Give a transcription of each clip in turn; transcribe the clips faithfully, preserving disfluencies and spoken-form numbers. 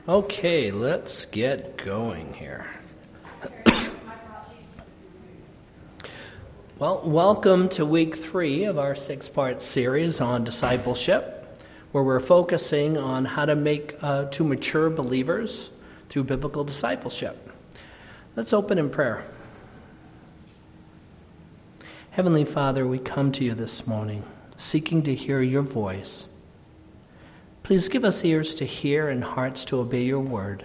Okay, let's get going here. Well, welcome to week three of our six-part series on discipleship, where we're focusing on how to make uh, to mature believers through biblical discipleship. Let's open in prayer. Heavenly Father, we come to you this morning, seeking to hear your voice. Please give us ears to hear and hearts to obey your word.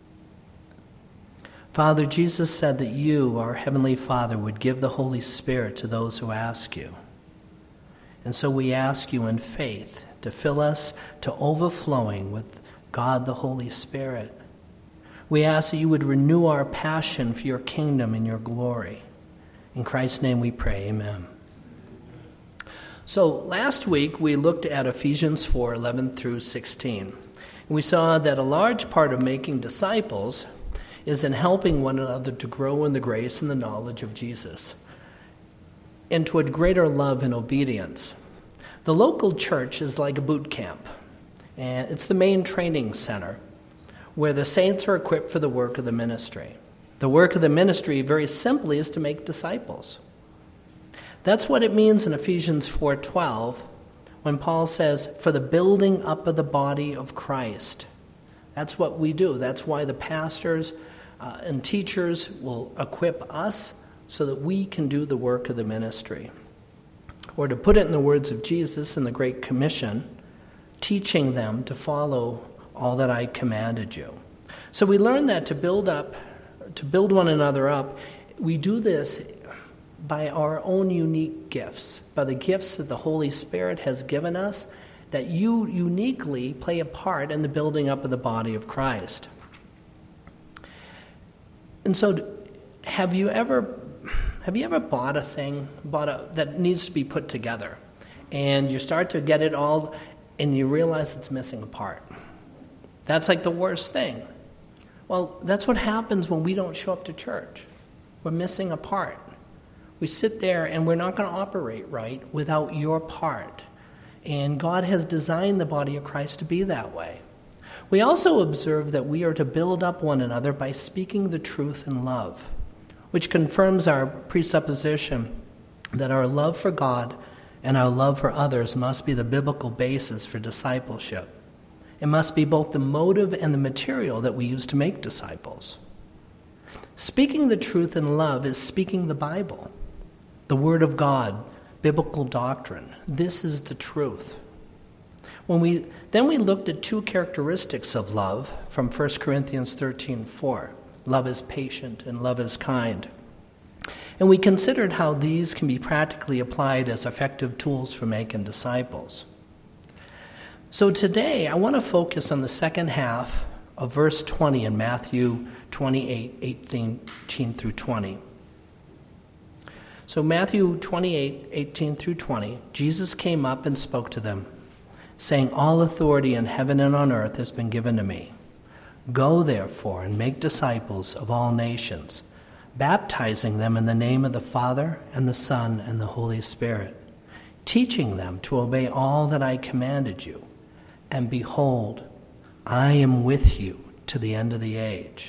Father, Jesus said that you, our Heavenly Father, would give the Holy Spirit to those who ask you. And so we ask you in faith to fill us to overflowing with God the Holy Spirit. We ask that you would renew our passion for your kingdom and your glory. In Christ's name we pray, amen. So last week we looked at Ephesians four, eleven through sixteen. We saw that a large part of making disciples is in helping one another to grow in the grace and the knowledge of Jesus and toward greater love and obedience. The local church is like a boot camp, and it's the main training center where the saints are equipped for the work of the ministry. The work of the ministry, very simply, is to make disciples. That's what it means in Ephesians four twelve when Paul says, for the building up of the body of Christ. That's what we do. That's why the pastors uh, and teachers will equip us so that we can do the work of the ministry. Or to put it in the words of Jesus in the Great Commission, teaching them to follow all that I commanded you. So we learn that to build up, to build one another up, we do this by our own unique gifts, by the gifts that the Holy Spirit has given us, that you uniquely play a part in the building up of the body of Christ. And so, have you ever, have you ever bought a thing, bought a that needs to be put together, and you start to get it all, and you realize it's missing a part? That's like the worst thing. Well, that's what happens when we don't show up to church. We're missing a part. We sit there and we're not going to operate right without your part. And God has designed the body of Christ to be that way. We also observe that we are to build up one another by speaking the truth in love, which confirms our presupposition that our love for God and our love for others must be the biblical basis for discipleship. It must be both the motive and the material that we use to make disciples. Speaking the truth in love is speaking the Bible, the Word of God, biblical doctrine. This is the truth. When we then we looked at two characteristics of love from First Corinthians thirteen four. Love is patient and love is kind. And we considered how these can be practically applied as effective tools for making disciples. So today I want to focus on the second half of verse twenty in Matthew twenty-eight, eighteen through twenty. So Matthew twenty-eight, eighteen through twenty, Jesus came up and spoke to them, saying, all authority in heaven and on earth has been given to me. Go therefore and make disciples of all nations, baptizing them in the name of the Father and the Son and the Holy Spirit, teaching them to obey all that I commanded you. And behold, I am with you to the end of the age.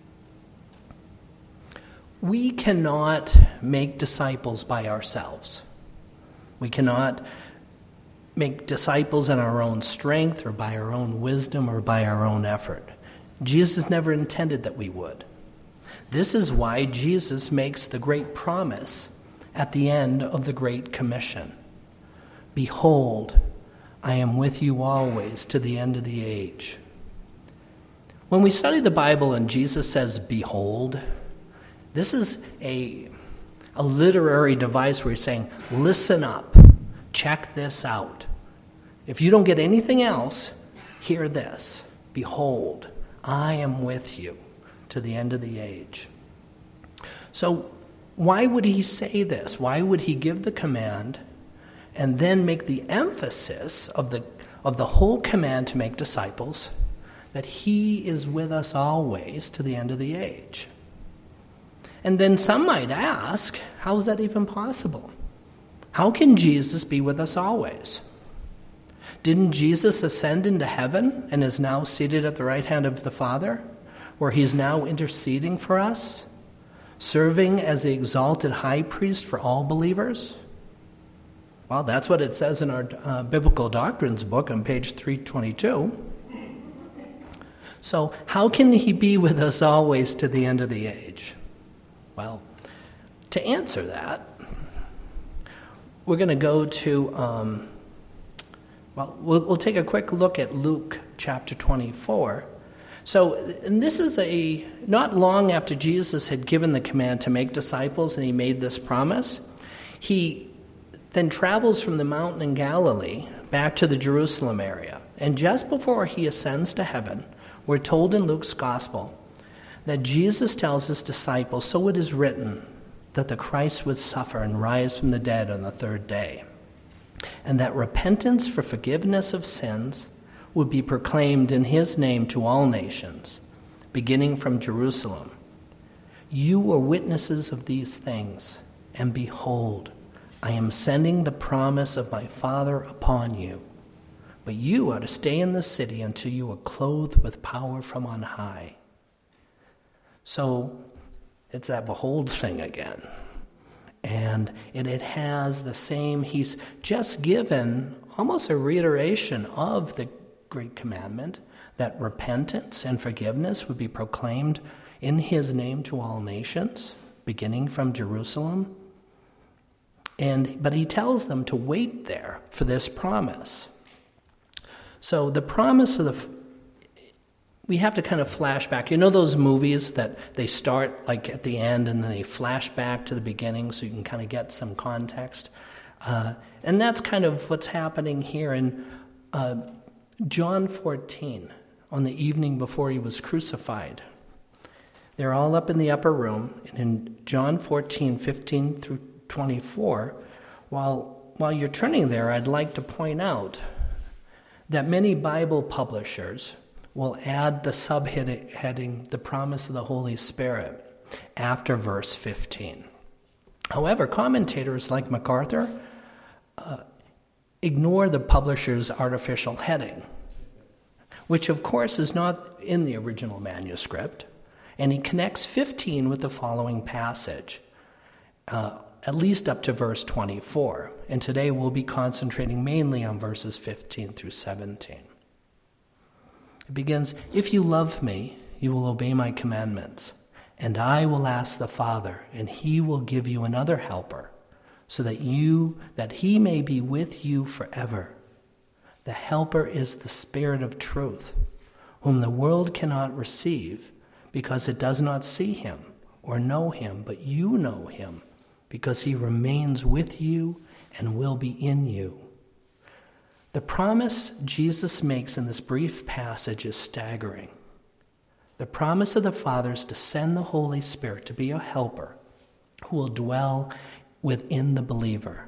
We cannot make disciples by ourselves. We cannot make disciples in our own strength or by our own wisdom or by our own effort. Jesus never intended that we would. This is why Jesus makes the great promise at the end of the Great Commission. Behold, I am with you always to the end of the age. When we study the Bible and Jesus says, behold, this is a, a literary device where he's saying, listen up, check this out. If you don't get anything else, hear this. Behold, I am with you to the end of the age. So why would he say this? Why would he give the command and then make the emphasis of the, of the whole command to make disciples that he is with us always to the end of the age? And then some might ask, how is that even possible? How can Jesus be with us always? Didn't Jesus ascend into heaven and is now seated at the right hand of the Father, where he's now interceding for us, serving as the exalted high priest for all believers? Well, that's what it says in our uh, Biblical Doctrines book on page three twenty-two. So how can he be with us always to the end of the age? Well, to answer that, we're going to go to, um, well, well, we'll take a quick look at Luke chapter twenty-four. So, and this is a, not long after Jesus had given the command to make disciples and he made this promise, he then travels from the mountain in Galilee back to the Jerusalem area. And just before he ascends to heaven, we're told in Luke's gospel that Jesus tells his disciples, so it is written, that the Christ would suffer and rise from the dead on the third day, and that repentance for forgiveness of sins would be proclaimed in his name to all nations, beginning from Jerusalem. You are witnesses of these things, and behold, I am sending the promise of my Father upon you. But you are to stay in the city until you are clothed with power from on high. So it's that behold thing again. And it, it has the same, he's just given almost a reiteration of the great commandment that repentance and forgiveness would be proclaimed in his name to all nations, beginning from Jerusalem. And but he tells them to wait there for this promise. So the promise of the, we have to kind of flash back. You know those movies that they start like at the end and then they flash back to the beginning so you can kind of get some context? Uh, and that's kind of what's happening here in uh, John fourteen, on the evening before he was crucified. They're all up in the upper room, and in John fourteen, fifteen through twenty-four, while, while you're turning there, I'd like to point out that many Bible publishers will add the subheading, the promise of the Holy Spirit, after verse fifteen. However, commentators like MacArthur uh, ignore the publisher's artificial heading, which of course is not in the original manuscript, and he connects fifteen with the following passage, uh, at least up to verse twenty-four, and today we'll be concentrating mainly on verses fifteen through seventeen. It begins, if you love me, you will obey my commandments, and I will ask the Father, and he will give you another helper, so that you, that he may be with you forever. The helper is the Spirit of truth, whom the world cannot receive, because it does not see him or know him, but you know him, because he remains with you and will be in you. The promise Jesus makes in this brief passage is staggering. The promise of the Father is to send the Holy Spirit to be a helper who will dwell within the believer.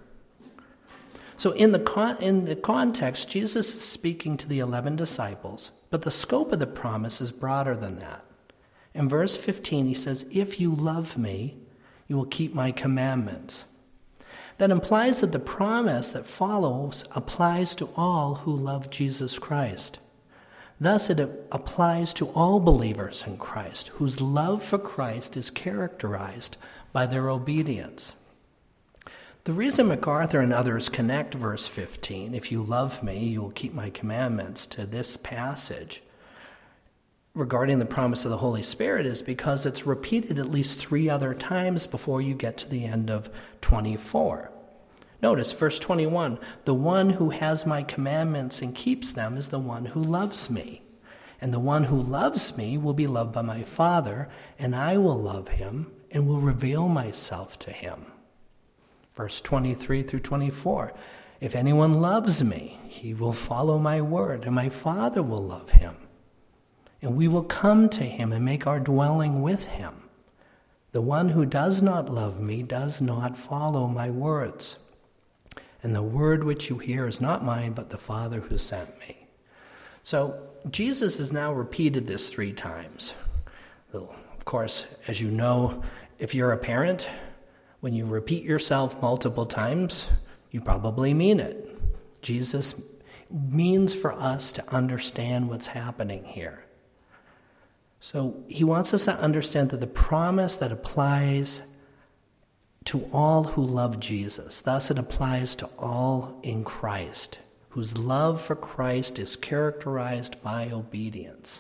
So in the con- in the context, Jesus is speaking to the eleven disciples, but the scope of the promise is broader than that. In verse fifteen, he says, if you love me, you will keep my commandments. That implies that the promise that follows applies to all who love Jesus Christ. Thus, it applies to all believers in Christ, whose love for Christ is characterized by their obedience. The reason MacArthur and others connect verse fifteen, if you love me, you will keep my commandments, to this passage regarding the promise of the Holy Spirit is because it's repeated at least three other times before you get to the end of twenty-four. Notice verse twenty-one, the one who has my commandments and keeps them is the one who loves me. And the one who loves me will be loved by my Father, and I will love him and will reveal myself to him. Verse twenty-three through twenty-four, if anyone loves me, he will follow my word, and my Father will love him. And we will come to him and make our dwelling with him. The one who does not love me does not follow my words. And the word which you hear is not mine, but the Father who sent me. So Jesus has now repeated this three times. Of course, as you know, if you're a parent, when you repeat yourself multiple times, you probably mean it. Jesus means for us to understand what's happening here. So he wants us to understand that the promise that applies to all who love Jesus, thus it applies to all in Christ, whose love for Christ is characterized by obedience.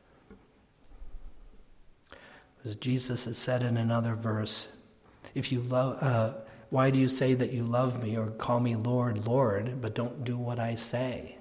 As Jesus has said in another verse, if you love, uh, why do you say that you love me or call me Lord, Lord, but don't do what I say?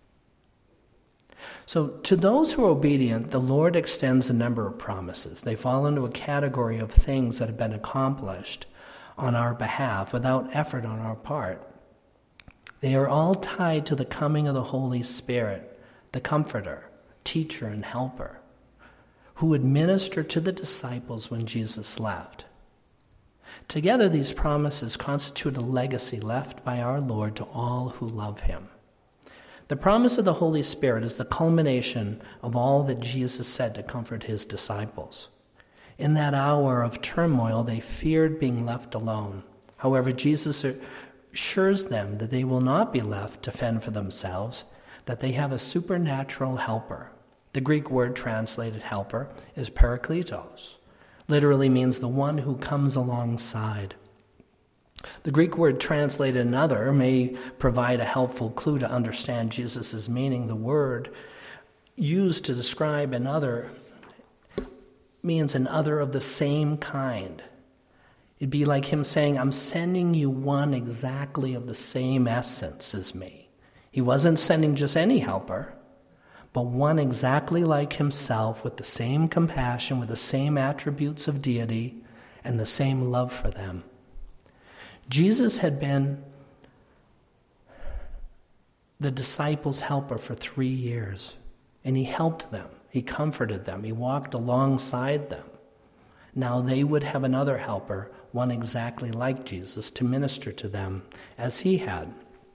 So to those who are obedient, the Lord extends a number of promises. They fall into a category of things that have been accomplished on our behalf without effort on our part. They are all tied to the coming of the Holy Spirit, the Comforter, Teacher, and Helper, who would minister to the disciples when Jesus left. Together, these promises constitute a legacy left by our Lord to all who love him. The promise of the Holy Spirit is the culmination of all that Jesus said to comfort his disciples. In that hour of turmoil, they feared being left alone. However, Jesus assures them that they will not be left to fend for themselves, that they have a supernatural helper. The Greek word translated helper is parakletos. Literally means the one who comes alongside. The Greek word translated another may provide a helpful clue to understand Jesus' meaning. The word used to describe another means an other of the same kind. It'd be like him saying, I'm sending you one exactly of the same essence as me. He wasn't sending just any helper, but one exactly like himself with the same compassion, with the same attributes of deity, and the same love for them. Jesus had been the disciples' helper for three years, and he helped them. He comforted them. He walked alongside them. Now they would have another helper, one exactly like Jesus, to minister to them as he had.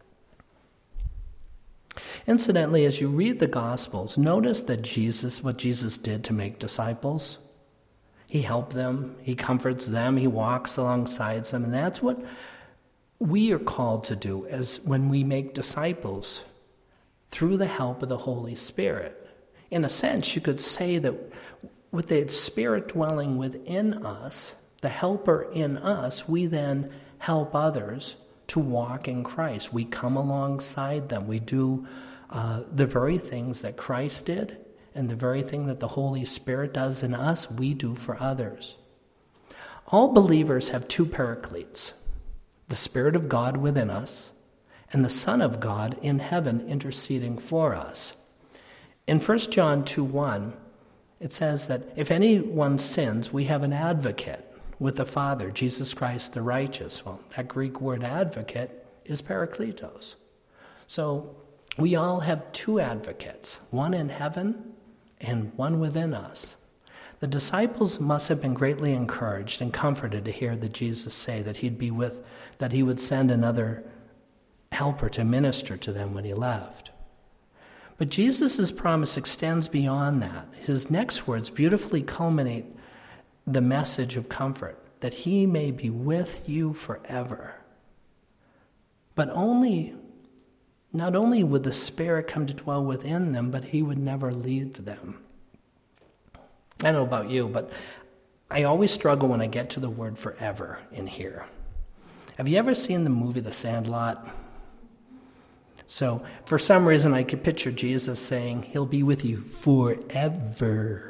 Incidentally, as you read the Gospels, notice that Jesus, what Jesus did to make disciples, he helped them, he comforts them, he walks alongside them, and that's what we are called to do as when we make disciples through the help of the Holy Spirit. In a sense, you could say that with the Spirit dwelling within us, the helper in us, we then help others to walk in Christ. We come alongside them. We do uh, the very things that Christ did, and the very thing that the Holy Spirit does in us, we do for others. All believers have two paracletes, the Spirit of God within us and the Son of God in heaven interceding for us. In First John two one, it says that if anyone sins, we have an advocate with the Father, Jesus Christ the righteous. Well, that Greek word advocate is parakletos. So we all have two advocates, one in heaven and one within us. The disciples must have been greatly encouraged and comforted to hear that Jesus say that he'd be with, that he would send another helper to minister to them when he left. But Jesus' promise extends beyond that. His next words beautifully culminate the message of comfort, that he may be with you forever. But only, not only would the Spirit come to dwell within them, but he would never leave them. I don't know about you, but I always struggle when I get to the word forever in here. Have you ever seen the movie The Sandlot? So for some reason I could picture Jesus saying, he'll be with you forever.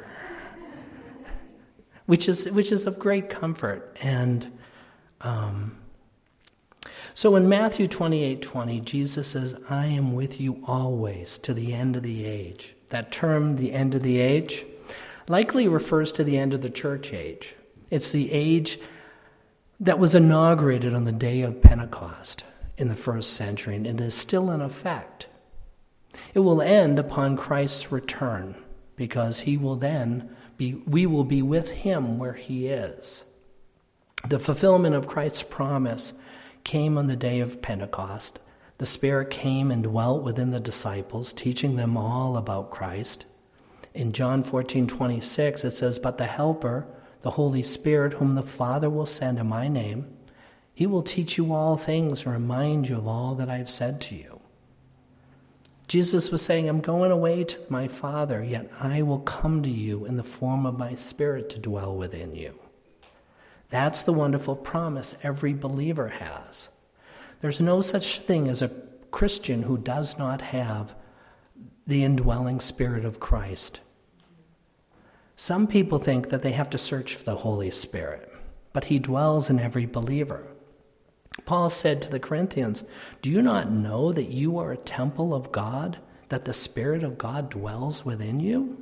Which is which is of great comfort. And um, so in Matthew twenty-eight twenty, Jesus says, I am with you always to the end of the age. That term, the end of the age, likely refers to the end of the church age. It's the age that was inaugurated on the day of Pentecost in the first century, and it is still in effect. It will end upon Christ's return, because he will then be, we will be with him where he is. The fulfillment of Christ's promise came on the day of Pentecost. The Spirit came and dwelt within the disciples, teaching them all about Christ. In John fourteen twenty-six, it says, but the Helper, the Holy Spirit, whom the Father will send in my name, he will teach you all things and remind you of all that I have said to you. Jesus was saying, I'm going away to my Father, yet I will come to you in the form of my Spirit to dwell within you. That's the wonderful promise every believer has. There's no such thing as a Christian who does not have the indwelling Spirit of Christ. Some people think that they have to search for the Holy Spirit, but he dwells in every believer. Paul said to the Corinthians, do you not know that you are a temple of God, that the Spirit of God dwells within you?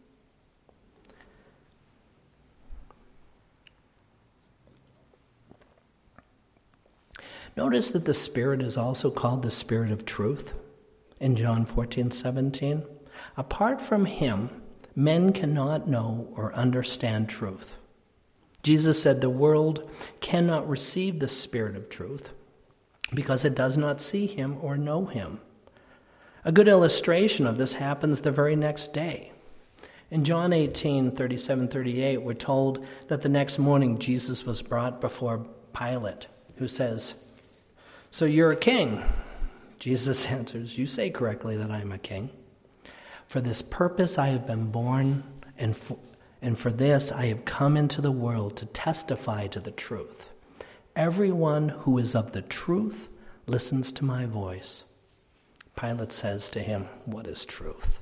Notice that the Spirit is also called the Spirit of truth in John fourteen seventeen. Apart from him, men cannot know or understand truth. Jesus said the world cannot receive the Spirit of truth because it does not see him or know him. A good illustration of this happens the very next day. In John eighteen thirty-seven thirty-eight, we're told that the next morning Jesus was brought before Pilate, who says, so you're a king? Jesus answers, you say correctly that I am a king. For this purpose I have been born, and for, and for this I have come into the world to testify to the truth. Everyone who is of the truth listens to my voice. Pilate says to him, what is truth?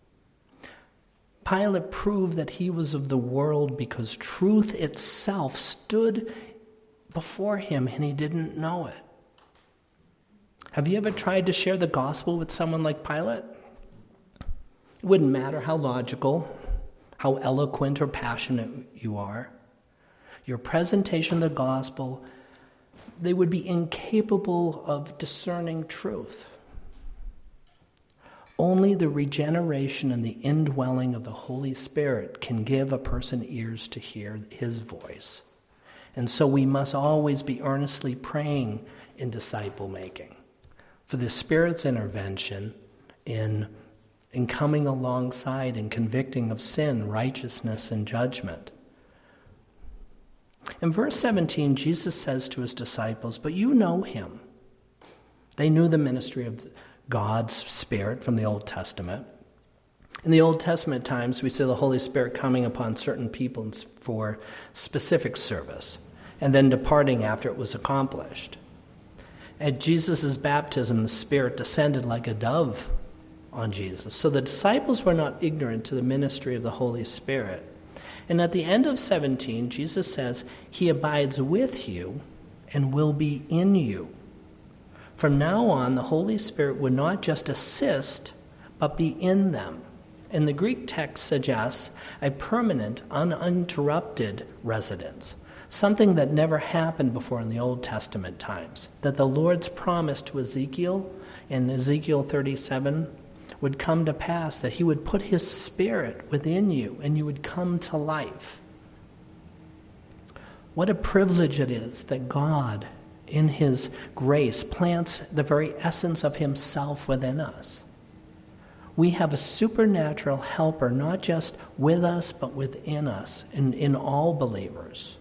Pilate proved that he was of the world because truth itself stood before him and he didn't know it. Have you ever tried to share the gospel with someone like Pilate? It wouldn't matter how logical, how eloquent or passionate you are. Your presentation of the gospel, they would be incapable of discerning truth. Only the regeneration and the indwelling of the Holy Spirit can give a person ears to hear his voice. And so we must always be earnestly praying in disciple making for the Spirit's intervention in, in coming alongside and convicting of sin, righteousness, and judgment. In verse seventeen, Jesus says to his disciples, but you know him. They knew the ministry of God's Spirit from the Old Testament. In the Old Testament times, we see the Holy Spirit coming upon certain people for specific service and then departing after it was accomplished. At Jesus' baptism, the Spirit descended like a dove on Jesus. So the disciples were not ignorant to the ministry of the Holy Spirit. And at the end of seventeen, Jesus says, he abides with you and will be in you. From now on, the Holy Spirit would not just assist, but be in them. And the Greek text suggests a permanent, uninterrupted residence, something that never happened before in the Old Testament times, that the Lord's promise to Ezekiel in Ezekiel thirty-seven would come to pass, that he would put his Spirit within you and you would come to life. What a privilege it is that God, in his grace, plants the very essence of himself within us. We have a supernatural helper, not just with us, but within us, and in all believers.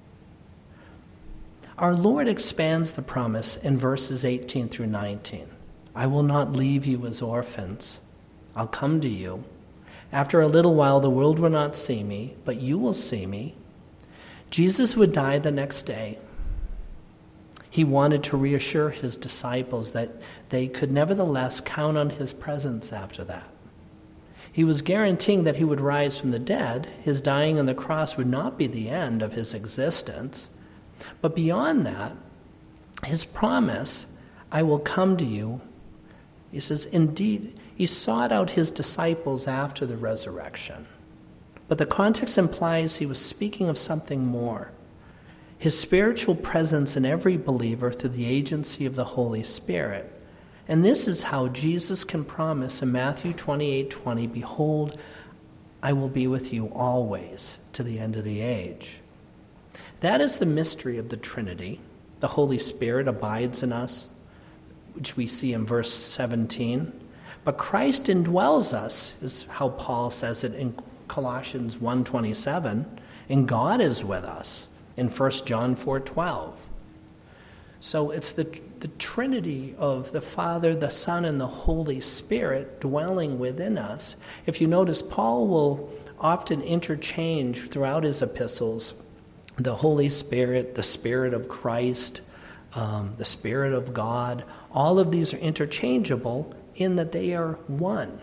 Our Lord expands the promise in verses eighteen through nineteen. I will not leave you as orphans. I'll come to you. After a little while, the world will not see me, but you will see me. Jesus would die the next day. He wanted to reassure his disciples that they could nevertheless count on his presence after that. He was guaranteeing that he would rise from the dead. His dying on the cross would not be the end of his existence. But beyond that, his promise, I will come to you, he says, indeed, he sought out his disciples after the resurrection. But the context implies he was speaking of something more. His spiritual presence in every believer through the agency of the Holy Spirit. And this is how Jesus can promise in Matthew twenty-eight twenty, behold, I will be with you always to the end of the age. That is the mystery of the Trinity. The Holy Spirit abides in us, which we see in verse seventeen. But Christ indwells us, is how Paul says it in Colossians one twenty-seven, and God is with us in First John four twelve. So it's the the Trinity of the Father, the Son, and the Holy Spirit dwelling within us, if you notice, Paul will often interchange throughout his epistles the Holy Spirit, the Spirit of Christ, um, the Spirit of God. All of these are interchangeable in that they are one.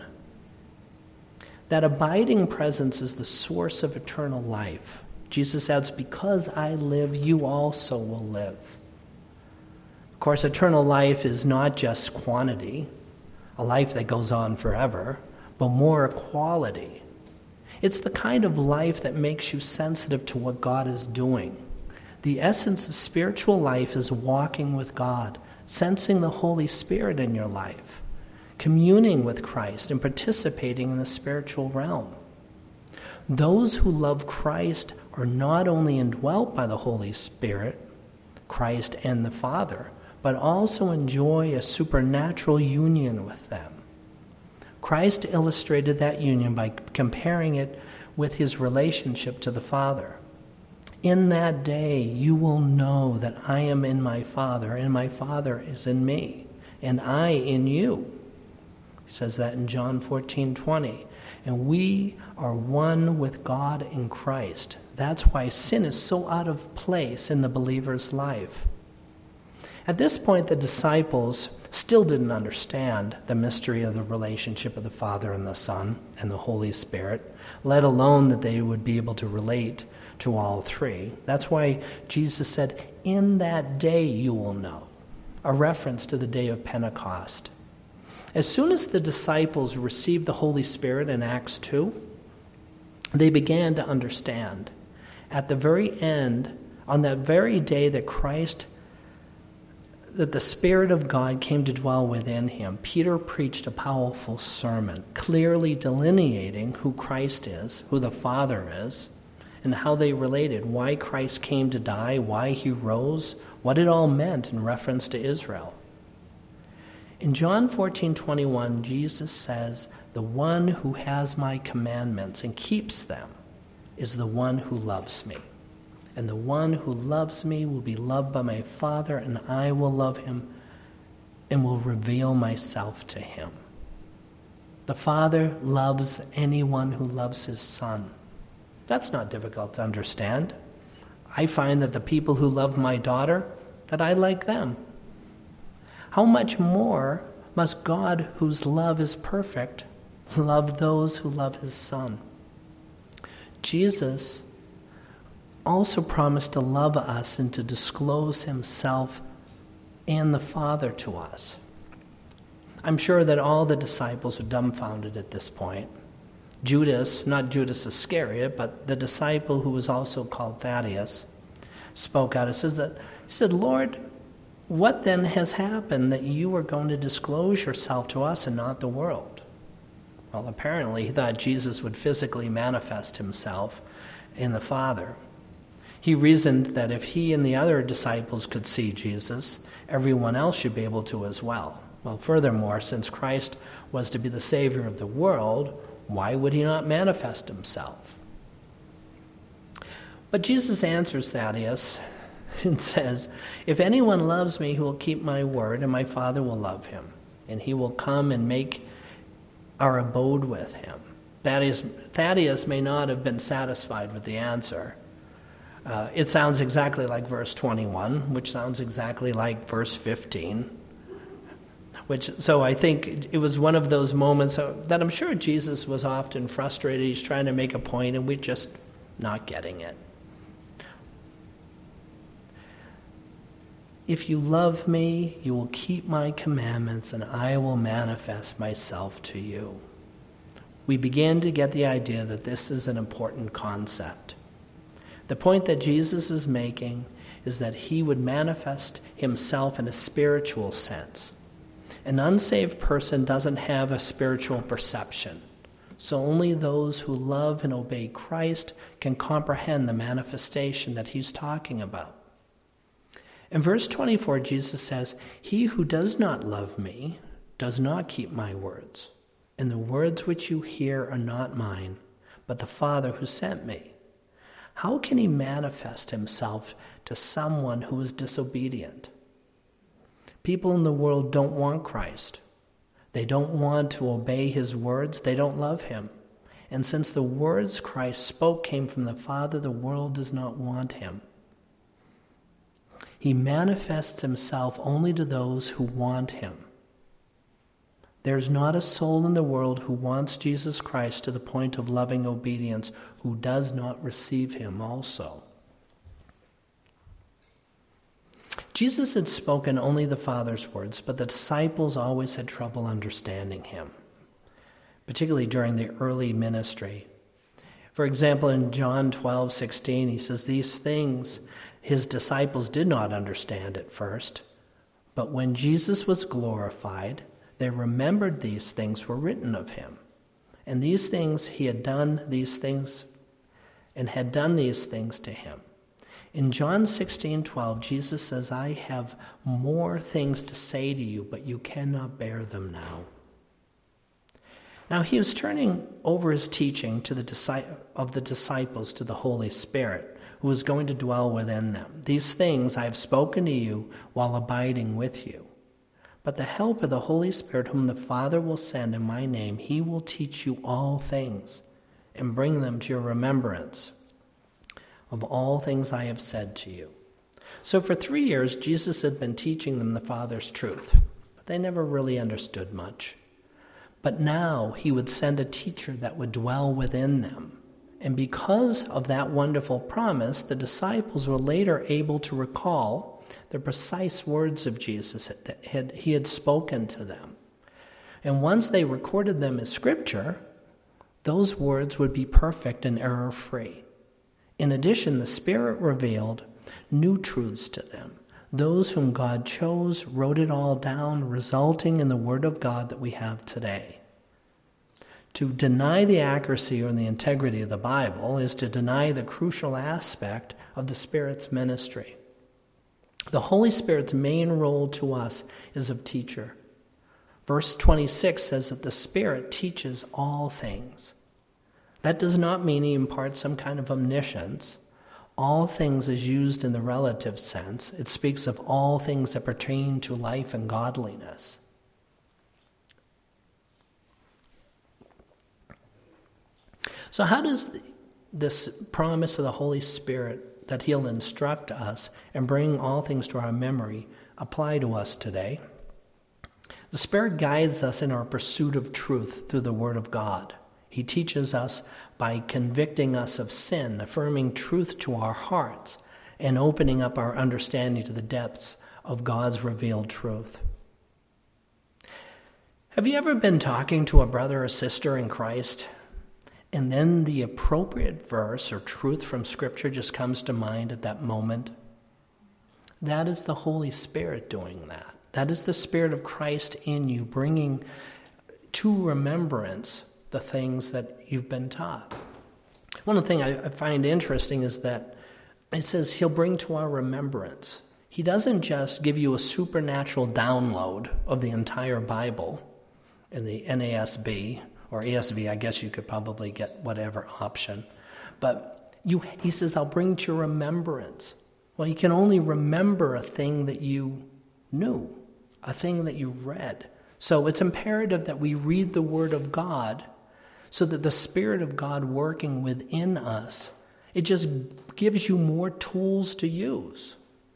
That abiding presence is the source of eternal life. Jesus adds, because I live, you also will live. Of course, eternal life is not just quantity, a life that goes on forever, but more quality. It's the kind of life that makes you sensitive to what God is doing. The essence of spiritual life is walking with God, sensing the Holy Spirit in your life, communing with Christ, and participating in the spiritual realm. Those who love Christ are not only indwelt by the Holy Spirit, Christ and the Father, but also enjoy a supernatural union with them. Christ illustrated that union by comparing it with his relationship to the Father. In that day you will know that I am in my Father, and my Father is in me, and I in you. He says that in John fourteen twenty. And we are one with God in Christ. That's why sin is so out of place in the believer's life. At this point, the disciples still didn't understand the mystery of the relationship of the Father and the Son and the Holy Spirit, let alone that they would be able to relate to all three. That's why Jesus said, in that day you will know, a reference to the day of Pentecost. As soon as the disciples received the Holy Spirit in Acts two, they began to understand. At the very end, on that very day that Christ, that the Spirit of God came to dwell within him, Peter preached a powerful sermon, clearly delineating who Christ is, who the Father is, and how they related, why Christ came to die, why he rose, what it all meant in reference to Israel. In John fourteen twenty-one, Jesus says, the one who has my commandments and keeps them is the one who loves me. And the one who loves me will be loved by my Father, and I will love him and will reveal myself to him. The Father loves anyone who loves his Son. That's not difficult to understand. I find that the people who love my daughter, that I like them. How much more must God, whose love is perfect, love those who love his Son? Jesus also promised to love us and to disclose himself and the Father to us. I'm sure that all the disciples are dumbfounded at this point. Judas, not Judas Iscariot, but the disciple who was also called Thaddeus, spoke out. It says that he said, Lord, what then has happened that you are going to disclose yourself to us and not the world? Well, apparently he thought Jesus would physically manifest himself in the Father. He reasoned that if he and the other disciples could see Jesus, everyone else should be able to as well. Well, furthermore, since Christ was to be the Savior of the world, why would he not manifest himself? But Jesus answers Thaddeus and says, if anyone loves me, he will keep my word, and my Father will love him, and he will come and make our abode with him. Thaddeus, Thaddeus may not have been satisfied with the answer. Uh, it sounds exactly like verse twenty-one, which sounds exactly like verse fifteen. Which, so I think it was one of those moments that I'm sure Jesus was often frustrated. He's trying to make a point, and we're just not getting it. If you love me, you will keep my commandments, and I will manifest myself to you. We begin to get the idea that this is an important concept. The point that Jesus is making is that he would manifest himself in a spiritual sense. An unsaved person doesn't have a spiritual perception, so only those who love and obey Christ can comprehend the manifestation that he's talking about. In verse twenty-four, Jesus says, he who does not love me does not keep my words, and the words which you hear are not mine, but the Father who sent me. How can he manifest himself to someone who is disobedient? People in the world don't want Christ. They don't want to obey his words. They don't love him. And since the words Christ spoke came from the Father, the world does not want him. He manifests himself only to those who want him. There's not a soul in the world who wants Jesus Christ to the point of loving obedience who does not receive him also. Jesus had spoken only the Father's words, but the disciples always had trouble understanding him, particularly during the early ministry. For example, in John twelve sixteen, he says, "These things his disciples did not understand at first, but when Jesus was glorified, they remembered these things were written of him. And these things he had done, these things, and had done these things to him." In John sixteen twelve, Jesus says, "I have more things to say to you, but you cannot bear them now." Now he was turning over his teaching to the of the disciples to the Holy Spirit, who was going to dwell within them. "These things I have spoken to you while abiding with you. But the Helper, the Holy Spirit, whom the Father will send in my name, he will teach you all things and bring them to your remembrance of all things I have said to you." So for three years, Jesus had been teaching them the Father's truth, but they never really understood much. But now he would send a teacher that would dwell within them. And because of that wonderful promise, the disciples were later able to recall the precise words of Jesus that had, he had spoken to them. And once they recorded them as scripture, those words would be perfect and error-free. In addition, the Spirit revealed new truths to them. Those whom God chose wrote it all down, resulting in the Word of God that we have today. To deny the accuracy or the integrity of the Bible is to deny the crucial aspect of the Spirit's ministry. The Holy Spirit's main role to us is of teacher. Verse twenty-six says that the Spirit teaches all things. That does not mean he imparts some kind of omniscience. All things is used in the relative sense. It speaks of all things that pertain to life and godliness. So how does this promise of the Holy Spirit that he'll instruct us and bring all things to our memory apply to us today? The Spirit guides us in our pursuit of truth through the Word of God. He teaches us by convicting us of sin, affirming truth to our hearts, and opening up our understanding to the depths of God's revealed truth. Have you ever been talking to a brother or sister in Christ, and then the appropriate verse or truth from Scripture just comes to mind at that moment? That is the Holy Spirit doing that. That is the Spirit of Christ in you, bringing to remembrance the things that you've been taught. One of the things I find interesting is that it says he'll bring to our remembrance. He doesn't just give you a supernatural download of the entire Bible in the N A S B or A S V. I guess you could probably get whatever option. But you, he says, I'll bring to your remembrance. Well, you can only remember a thing that you knew, a thing that you read. So it's imperative that we read the Word of God so that the Spirit of God working within us, it just gives you more tools to use.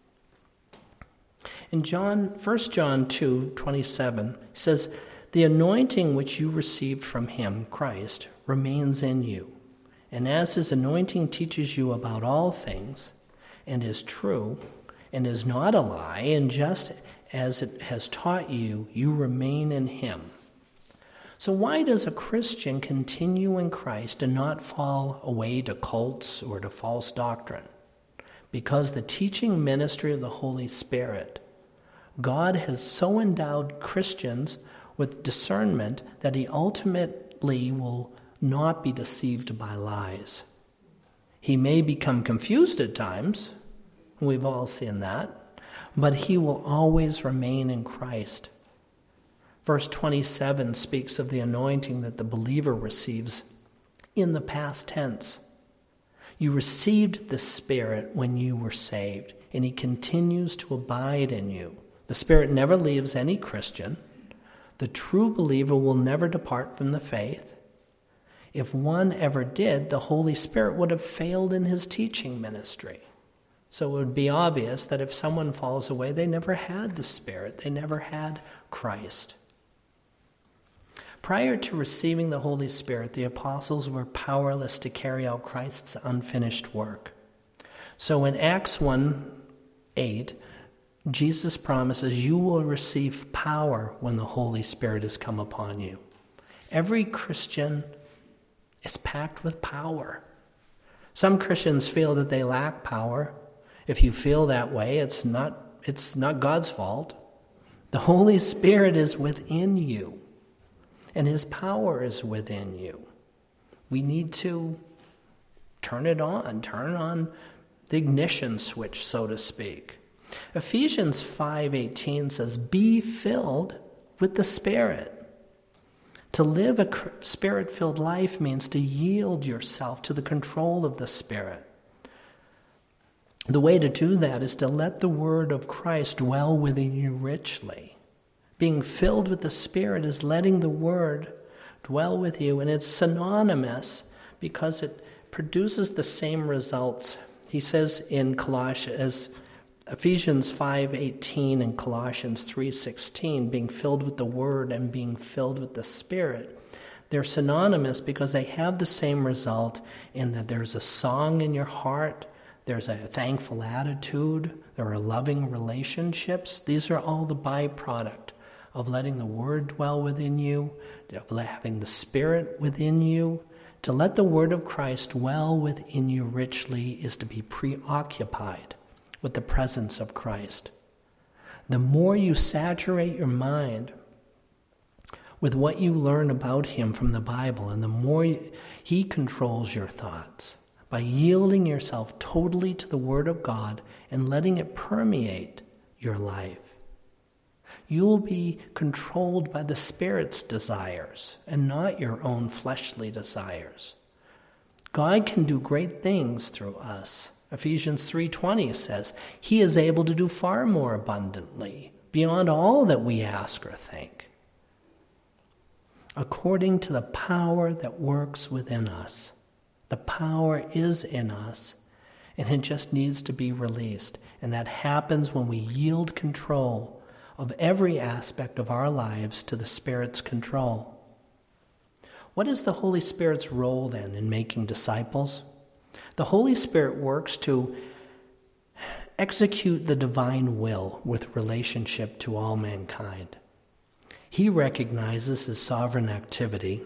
In John, First John two twenty-seven, he says, "The anointing which you received from him, Christ, remains in you. And as his anointing teaches you about all things, and is true, and is not a lie, and just as it has taught you, you remain in him." So why does a Christian continue in Christ and not fall away to cults or to false doctrine? Because the teaching ministry of the Holy Spirit, God has so endowed Christians with discernment that he ultimately will not be deceived by lies. He may become confused at times, we've all seen that, but he will always remain in Christ. Verse twenty-seven speaks of the anointing that the believer receives in the past tense. You received the Spirit when you were saved, and he continues to abide in you The Spirit never leaves any Christian. The true believer will never depart from the faith. If one ever did, the Holy Spirit would have failed in his teaching ministry. So it would be obvious that if someone falls away, they never had the Spirit. They never had Christ. Prior to receiving the Holy Spirit, the apostles were powerless to carry out Christ's unfinished work. So in Acts one eight, Jesus promises, you will receive power when the Holy Spirit has come upon you. Every Christian is packed with power. Some Christians feel that they lack power. If you feel that way, it's not, it's not God's fault. The Holy Spirit is within you, and his power is within you. We need to turn it on, turn on the ignition switch, so to speak. Ephesians five eighteen says, be filled with the Spirit. To live a Spirit-filled life means to yield yourself to the control of the Spirit. The way to do that is to let the word of Christ dwell within you richly. Being filled with the Spirit is letting the word dwell with you, and it's synonymous because it produces the same results. He says in Colossians, Ephesians five eighteen and Colossians three sixteen, being filled with the Word and being filled with the Spirit, they're synonymous because they have the same result in that there's a song in your heart, there's a thankful attitude, there are loving relationships. These are all the byproduct of letting the Word dwell within you, of having the Spirit within you. To let the Word of Christ dwell within you richly is to be preoccupied with the presence of Christ. The more you saturate your mind with what you learn about him from the Bible, and the more he controls your thoughts, by yielding yourself totally to the Word of God and letting it permeate your life, you'll be controlled by the Spirit's desires and not your own fleshly desires. God can do great things through us. Ephesians three twenty says, he is able to do far more abundantly, beyond all that we ask or think, according to the power that works within us. The power is in us, and it just needs to be released. And that happens when we yield control of every aspect of our lives to the Spirit's control. What is the Holy Spirit's role then in making disciples? The Holy Spirit works to execute the divine will with relationship to all mankind. He recognizes his sovereign activity.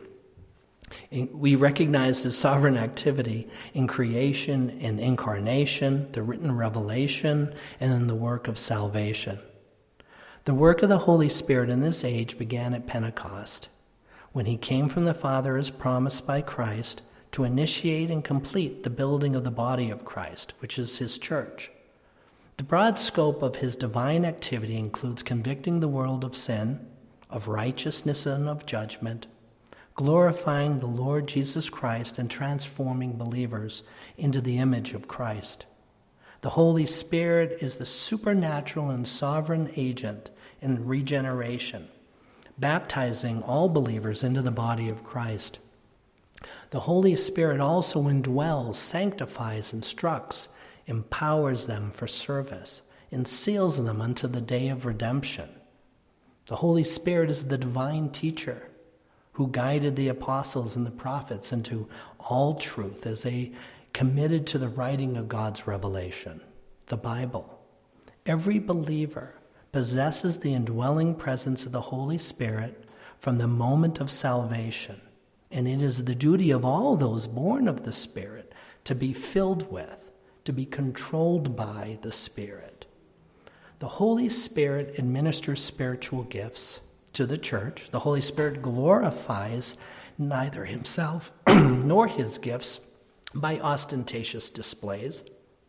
We recognize his sovereign activity in creation and incarnation, the written revelation, and in the work of salvation. The work of the Holy Spirit in this age began at Pentecost, when he came from the Father as promised by Christ to initiate and complete the building of the body of Christ, which is his church. The broad scope of his divine activity includes convicting the world of sin, of righteousness, and of judgment, glorifying the Lord Jesus Christ and transforming believers into the image of Christ. The Holy Spirit is the supernatural and sovereign agent in regeneration, baptizing all believers into the body of Christ. The Holy Spirit also indwells, sanctifies, instructs, empowers them for service, and seals them unto the day of redemption. The Holy Spirit is the divine teacher who guided the apostles and the prophets into all truth as they committed to the writing of God's revelation, the Bible. Every believer possesses the indwelling presence of the Holy Spirit from the moment of salvation. And it is the duty of all those born of the Spirit to be filled with, to be controlled by the Spirit. The Holy Spirit administers spiritual gifts to the church. The Holy Spirit glorifies neither himself nor his gifts by ostentatious displays.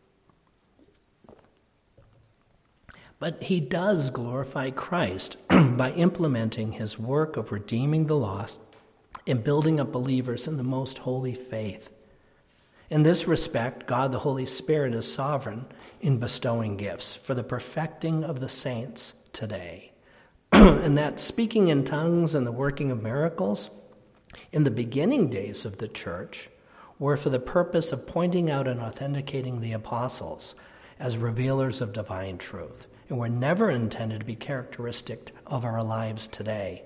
But he does glorify Christ by implementing his work of redeeming the lost and building up believers in the most holy faith. In this respect, God the Holy Spirit is sovereign in bestowing gifts for the perfecting of the saints today. And that speaking in tongues and the working of miracles in the beginning days of the church were for the purpose of pointing out and authenticating the apostles as revealers of divine truth, and were never intended to be characteristic of our lives today.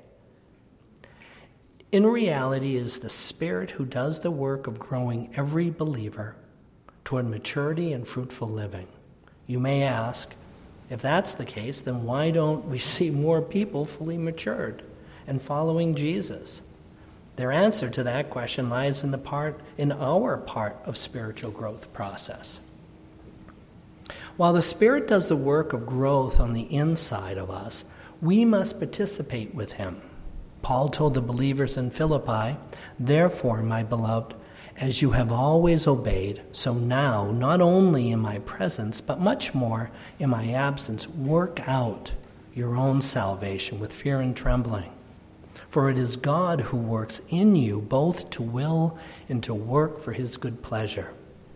In reality, it is the Spirit who does the work of growing every believer toward maturity and fruitful living. You may ask, if that's the case, then why don't we see more people fully matured and following Jesus? Their answer to that question lies in the part, in our part of spiritual growth process. While the Spirit does the work of growth on the inside of us, we must participate with him. Paul told the believers in Philippi, "Therefore, my beloved, as you have always obeyed, so now, not only in my presence, but much more in my absence, work out your own salvation with fear and trembling. For it is God who works in you both to will and to work for his good pleasure."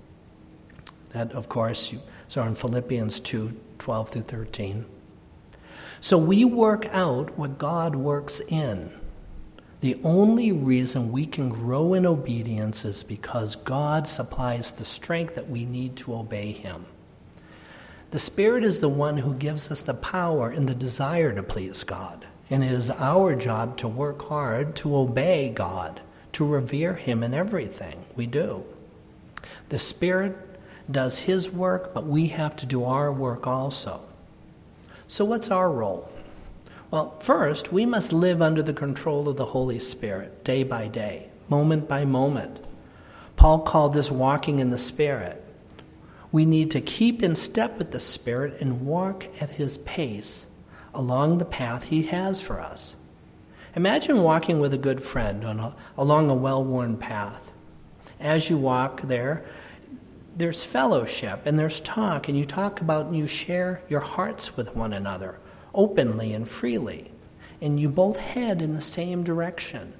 That, of course, you saw in Philippians two, twelve through thirteen. So we work out what God works in. The only reason we can grow in obedience is because God supplies the strength that we need to obey him. The Spirit is the one who gives us the power and the desire to please God. And it is our job to work hard to obey God, to revere him in everything we do. The Spirit does his work, but we have to do our work also. So what's our role? Well, first, we must live under the control of the Holy Spirit, day by day, moment by moment. Paul called this walking in the Spirit. We need to keep in step with the Spirit and walk at his pace along the path he has for us. Imagine walking with a good friend on a, along a well-worn path. As you walk there, there's fellowship and there's talk, and you talk about and you share your hearts with one another openly and freely, and you both head in the same direction.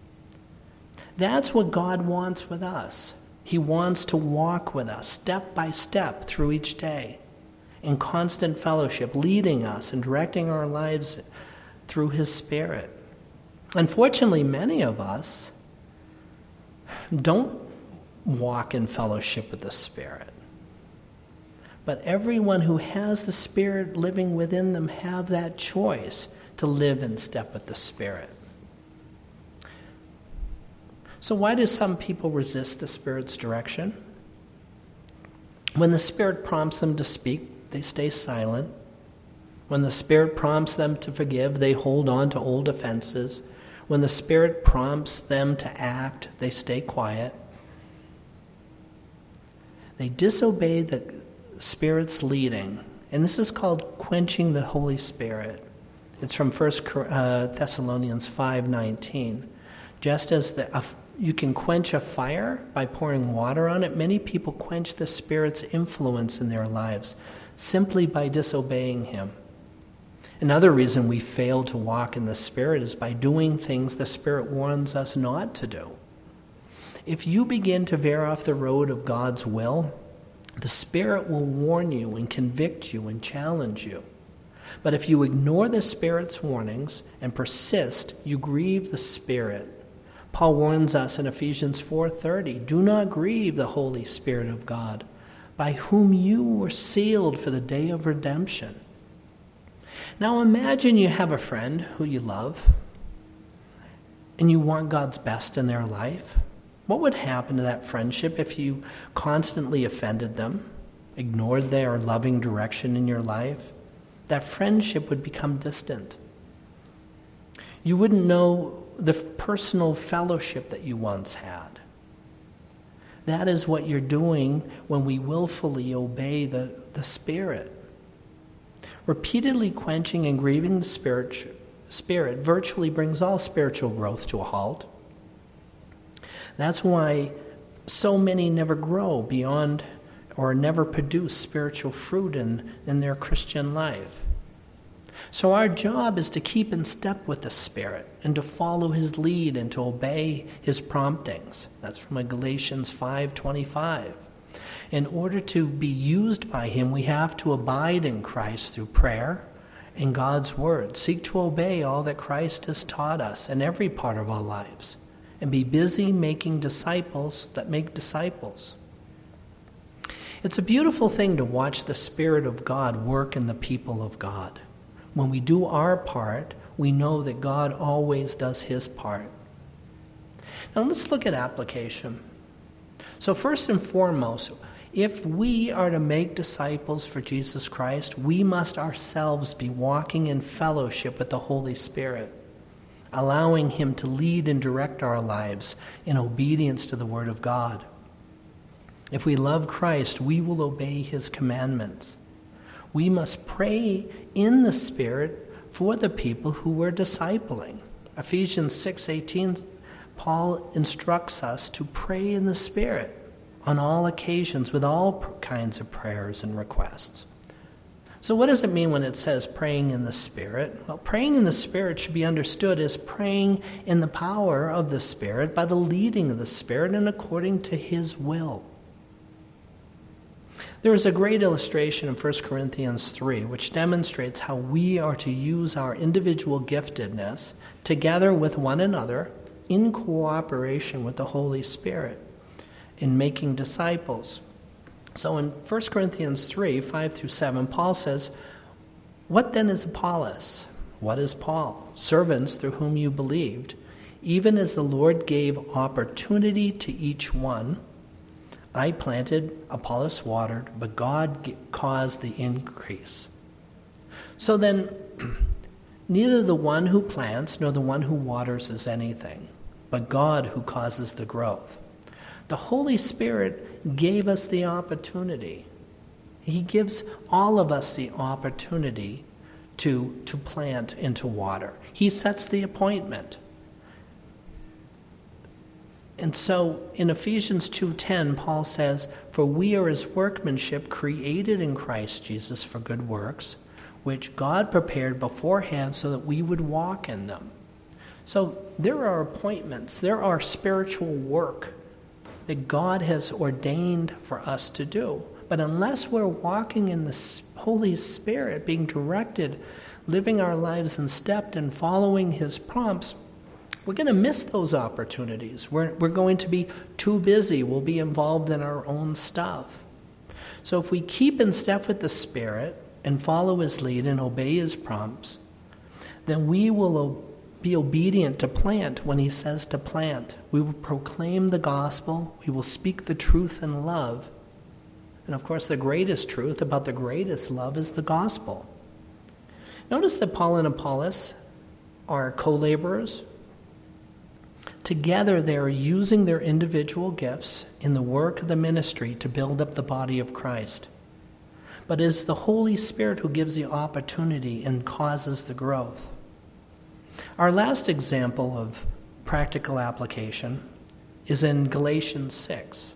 That's what God wants with us. He wants to walk with us step by step through each day in constant fellowship, leading us and directing our lives through his Spirit. Unfortunately, many of us don't walk in fellowship with the Spirit. But everyone who has the Spirit living within them have that choice to live in step with the Spirit. So why do some people resist the Spirit's direction? When the Spirit prompts them to speak, they stay silent. When the Spirit prompts them to forgive, they hold on to old offenses. When the Spirit prompts them to act, they stay quiet. They disobey the Spirit's leading, and this is called quenching the Holy Spirit. It's from First Thessalonians five nineteen. Just as the, uh, you can quench a fire by pouring water on it, many people quench the Spirit's influence in their lives simply by disobeying him. Another reason we fail to walk in the Spirit is by doing things the Spirit warns us not to do. If you begin to veer off the road of God's will, the Spirit will warn you and convict you and challenge you. But if you ignore the Spirit's warnings and persist, you grieve the Spirit. Paul warns us in Ephesians four thirty, "Do not grieve the Holy Spirit of God, by whom you were sealed for the day of redemption." Now imagine you have a friend who you love and you want God's best in their life. What would happen to that friendship if you constantly offended them, ignored their loving direction in your life? That friendship would become distant. You wouldn't know the personal fellowship that you once had. That is what you're doing when we willfully obey the, the Spirit. Repeatedly quenching and grieving the spirit, spirit virtually brings all spiritual growth to a halt. That's why so many never grow beyond or never produce spiritual fruit in, in their Christian life. So our job is to keep in step with the Spirit and to follow his lead and to obey his promptings. That's from Galatians five twenty-five. In order to be used by him, we have to abide in Christ through prayer in God's word. Seek to obey all that Christ has taught us in every part of our lives, and be busy making disciples that make disciples. It's a beautiful thing to watch the Spirit of God work in the people of God. When we do our part, we know that God always does his part. Now let's look at application. So first and foremost, if we are to make disciples for Jesus Christ, we must ourselves be walking in fellowship with the Holy Spirit, allowing him to lead and direct our lives in obedience to the Word of God. If we love Christ, we will obey his commandments. We must pray in the Spirit for the people who we're discipling. Ephesians six eighteen, Paul instructs us to pray in the Spirit on all occasions with all kinds of prayers and requests. So what does it mean when it says praying in the Spirit? Well, praying in the Spirit should be understood as praying in the power of the Spirit by the leading of the Spirit and according to his will. There is a great illustration in First Corinthians three which demonstrates how we are to use our individual giftedness together with one another in cooperation with the Holy Spirit in making disciples. So in First Corinthians three, five through seven, Paul says, "What then is Apollos? What is Paul? Servants through whom you believed, even as the Lord gave opportunity to each one. I planted, Apollos watered, but God caused the increase." So then, neither the one who plants nor the one who waters is anything, but God who causes the growth. The Holy Spirit gave us the opportunity. He gives all of us the opportunity to, to plant and to water. He sets the appointment. And so in Ephesians two ten, Paul says, "For we are his workmanship, created in Christ Jesus for good works, which God prepared beforehand so that we would walk in them." So there are appointments, there are spiritual work that God has ordained for us to do. But unless we're walking in the Holy Spirit, being directed, living our lives in step and following his prompts, we're going to miss those opportunities. We're, we're going to be too busy. We'll be involved in our own stuff. So if we keep in step with the Spirit and follow his lead and obey his prompts, then we will be obedient to plant when he says to plant. We will proclaim the gospel. We will speak the truth in love. And of course, the greatest truth about the greatest love is the gospel. Notice that Paul and Apollos are co-laborers. Together, they are using their individual gifts in the work of the ministry to build up the body of Christ. But it is the Holy Spirit who gives the opportunity and causes the growth. Our last example of practical application is in Galatians six.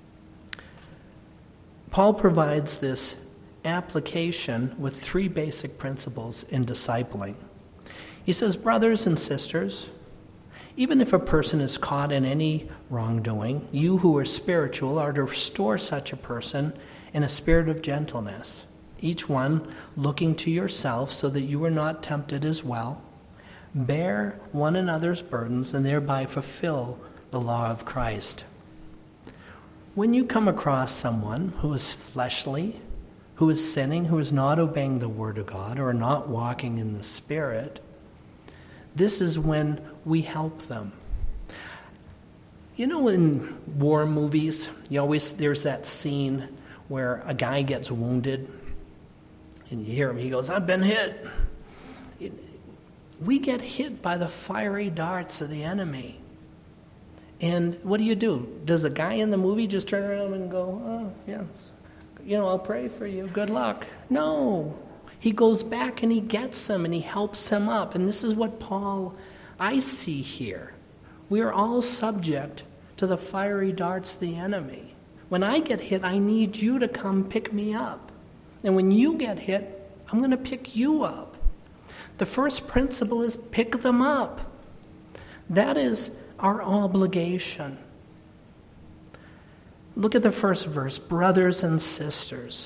Paul provides this application with three basic principles in discipling. He says, "Brothers and sisters, even if a person is caught in any wrongdoing, you who are spiritual are to restore such a person in a spirit of gentleness, each one looking to yourself so that you are not tempted as well. Bear one another's burdens and thereby fulfill the law of Christ." When you come across someone who is fleshly, who is sinning, who is not obeying the Word of God or not walking in the Spirit, this is when we help them. You know, in war movies, you always there's that scene where a guy gets wounded, and you hear him, he goes, "I've been hit." It, we get hit by the fiery darts of the enemy. And what do you do? Does the guy in the movie just turn around and go, "Oh, yeah, you know, I'll pray for you, good luck"? No. He goes back and he gets them and he helps them up. And this is what Paul, I see here. We are all subject to the fiery darts of the enemy. When I get hit, I need you to come pick me up. And when you get hit, I'm going to pick you up. The first principle is pick them up. That is our obligation. Look at the first verse, "Brothers and sisters,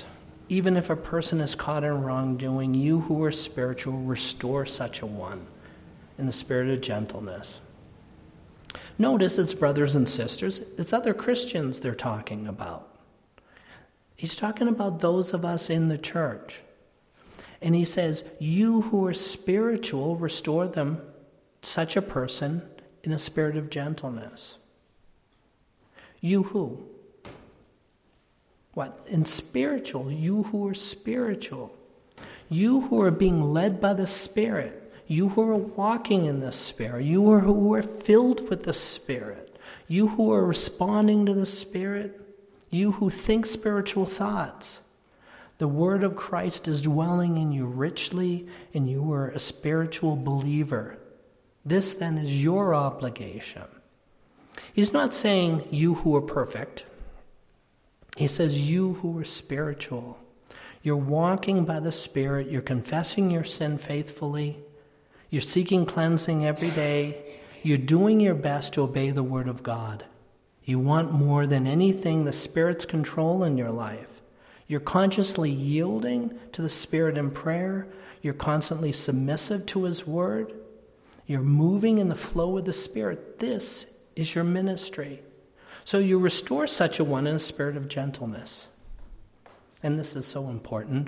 Even if a person is caught in wrongdoing, you who are spiritual, restore such a one in the spirit of gentleness. Notice it's brothers and sisters. It's other Christians they're talking about. He's talking about those of us in the church. And he says, you who are spiritual, restore them, such a person, in a spirit of gentleness. You who? What? In spiritual, you who are spiritual. You who are being led by the Spirit. You who are walking in the Spirit. You who are, who are filled with the Spirit. You who are responding to the Spirit. You who think spiritual thoughts. The word of Christ is dwelling in you richly, and you are a spiritual believer. This then is your obligation. He's not saying you who are perfect. He says you who are spiritual. You're walking by the Spirit. You're confessing your sin faithfully. You're seeking cleansing every day. You're doing your best to obey the word of God. You want more than anything the Spirit's control in your life. You're consciously yielding to the Spirit in prayer. You're constantly submissive to His word. You're moving in the flow of the Spirit. This is your ministry. So you restore such a one in a spirit of gentleness. And this is so important.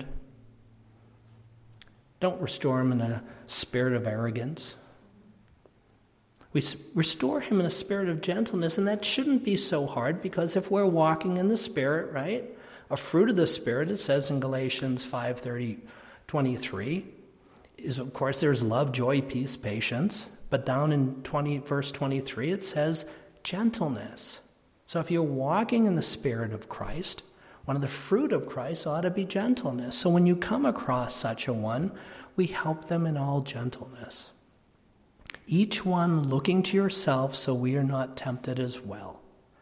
Don't restore him in a spirit of arrogance. We restore him in a spirit of gentleness, and that shouldn't be so hard, because if we're walking in the Spirit, right, a fruit of the Spirit, it says in Galatians five thirty, twenty-three, is, of course, there's love, joy, peace, patience. But down in twenty, verse twenty-three, it says gentleness. So if you're walking in the Spirit of Christ, one of the fruit of Christ ought to be gentleness. So when you come across such a one, we help them in all gentleness. Each one looking to yourself so we are not tempted as well.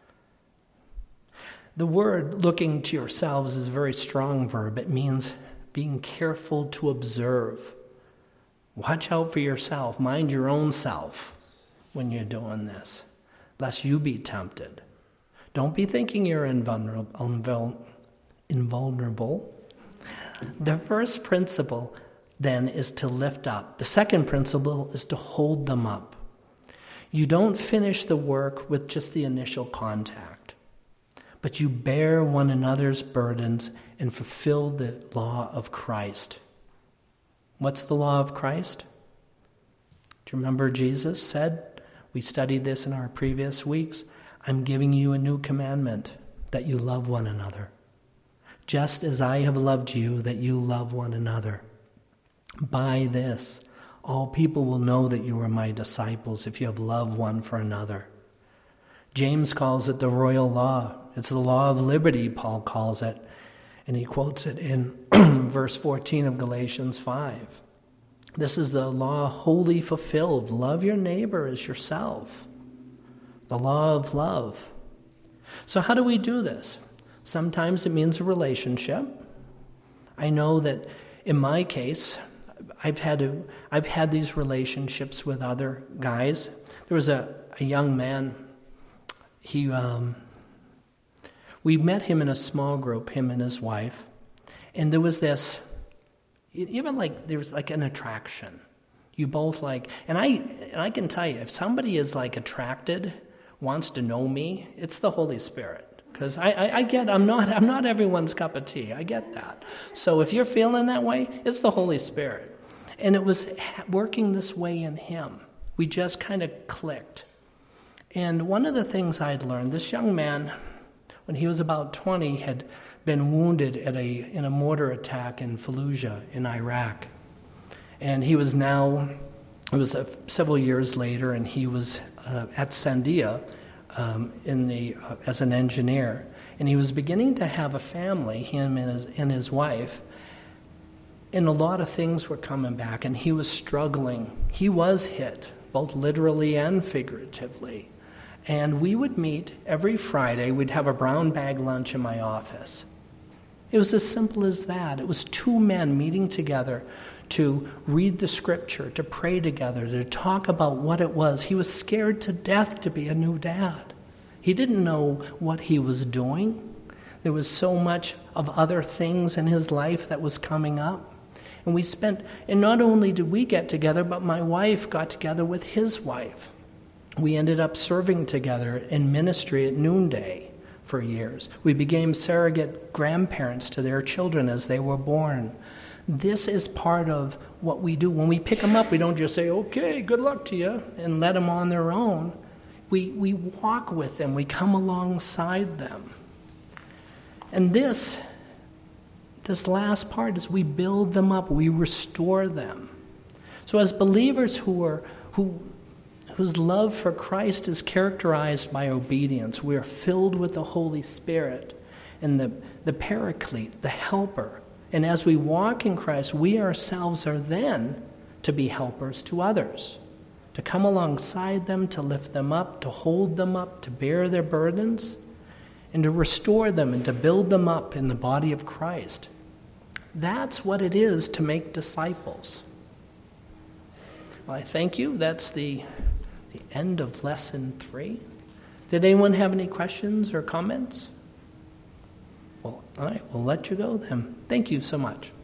The word looking to yourselves is a very strong verb. It means being careful to observe. Watch out for yourself. Mind your own self when you're doing this, lest you be tempted. Don't be thinking you're invulnerable. invulnerable. The first principle, then, is to lift up. The second principle is to hold them up. You don't finish the work with just the initial contact, but you bear one another's burdens and fulfill the law of Christ. What's the law of Christ? Do you remember Jesus said, we studied this in our previous weeks, I'm giving you a new commandment, that you love one another. Just as I have loved you, that you love one another. By this, all people will know that you are my disciples if you have love one for another. James calls it the royal law. It's the law of liberty, Paul calls it. And he quotes it in verse fourteen of Galatians five. This is the law wholly fulfilled. Love your neighbor as yourself. The law of love. So how do we do this? Sometimes it means a relationship. I know that in my case, I've had to, I've had these relationships with other guys. There was a, a young man. He um, we met him in a small group, him and his wife, and there was this, even like there was like an attraction. You both like, and I and I can tell you, if somebody is like attracted, wants to know me, it's the Holy Spirit. Because I, I, I get, I'm not, I'm not everyone's cup of tea. I get that. So if you're feeling that way, it's the Holy Spirit. And it was working this way in him. We just kind of clicked. And one of the things I'd learned, this young man, when he was about twenty, had been wounded at a in a mortar attack in Fallujah in Iraq. And he was now, it was uh, several years later, and he was uh, at Sandia, Um, in the uh, as an engineer, and he was beginning to have a family, him and his, and his wife, and a lot of things were coming back, and he was struggling. He was hit, both literally and figuratively. And we would meet every Friday. We'd have a brown bag lunch in my office. It was as simple as that. It was two men meeting together to read the scripture, to pray together, to talk about what it was. He was scared to death to be a new dad. He didn't know what he was doing. There was so much of other things in his life that was coming up. And we spent, and not only did we get together, but my wife got together with his wife. We ended up serving together in ministry at Noonday for years. We became surrogate grandparents to their children as they were born. This is part of what we do. When we pick them up, we don't just say, okay, good luck to you, and let them on their own. We, we walk with them. We come alongside them. And this, this last part is we build them up. We restore them. So as believers who are who whose love for Christ is characterized by obedience, we are filled with the Holy Spirit and the, the Paraclete, the Helper. And as we walk in Christ, we ourselves are then to be helpers to others, to come alongside them, to lift them up, to hold them up, to bear their burdens, and to restore them and to build them up in the body of Christ. That's what it is to make disciples. Well, I thank you. That's the, the end of lesson three. Did anyone have any questions or comments? Well, all right, we'll let you go then. Thank you so much.